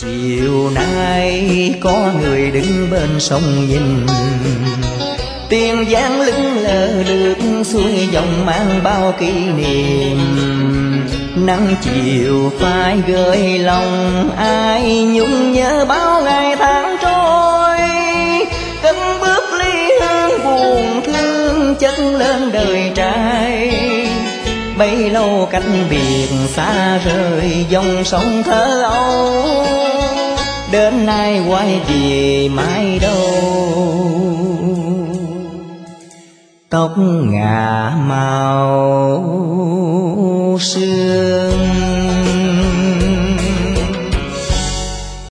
Chiều nay có người đứng bên sông nhìn, Tiền Giang lững lờ lướt xuôi dòng mang bao kỷ niệm. Nắng chiều phai gợi lòng ai nhung nhớ bao ngày tháng trôi. Cất bước ly hương buồn thương chất lên đời trai. Bấy lâu cách biệt xa rời dòng sông thơ âu, đến nay quay về mãi đâu. Tóc ngả màu sương